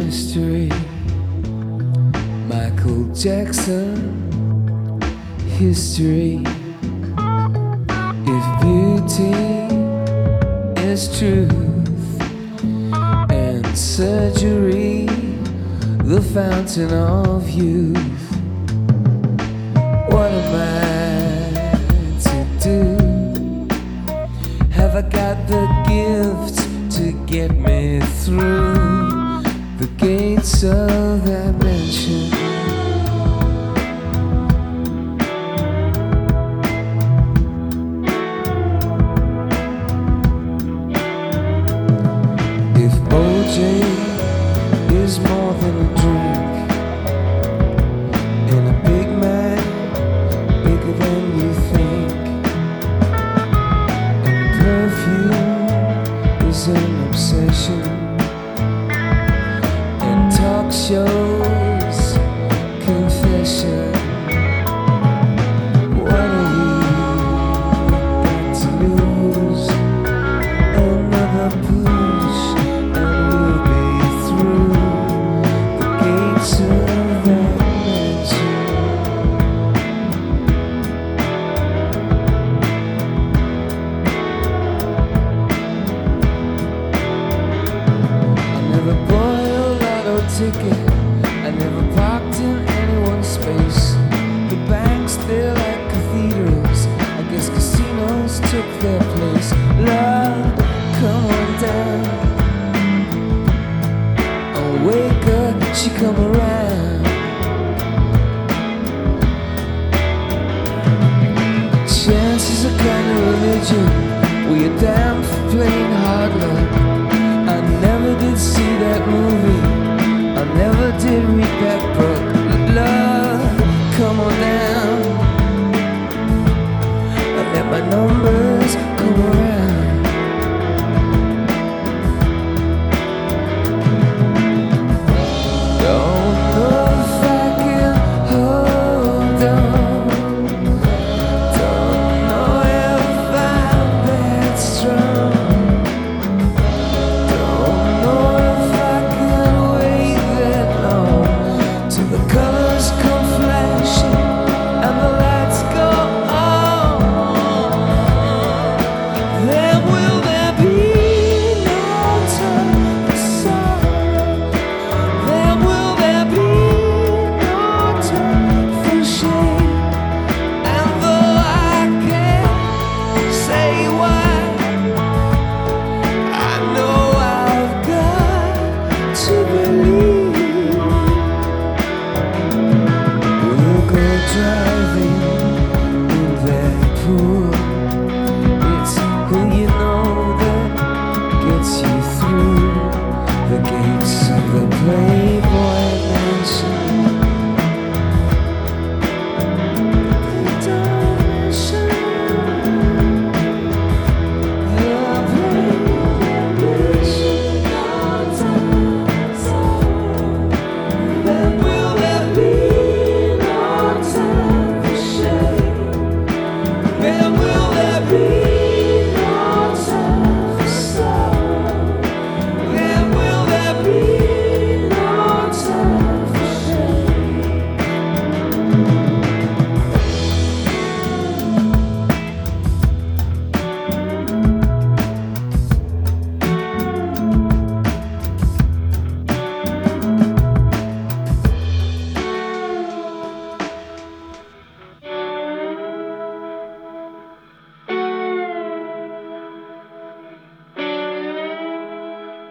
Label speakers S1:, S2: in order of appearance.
S1: mystery. Michael Jackson history. If beauty is truth and surgery the fountain of youth, what am I to do? Have I got the gift to get me through the gates of that mansion? If OJ is more than a drink and a big man bigger than you think, and perfume is an obsession, and talk shows confession, what are you got to lose? Another push and we'll be through the gates of that mansion. I never bought a lotto ticket, I never parked in anyone's space. The banks, they're like cathedrals, I guess casinos took their place. Love, come on down. Oh, wake up, she come around.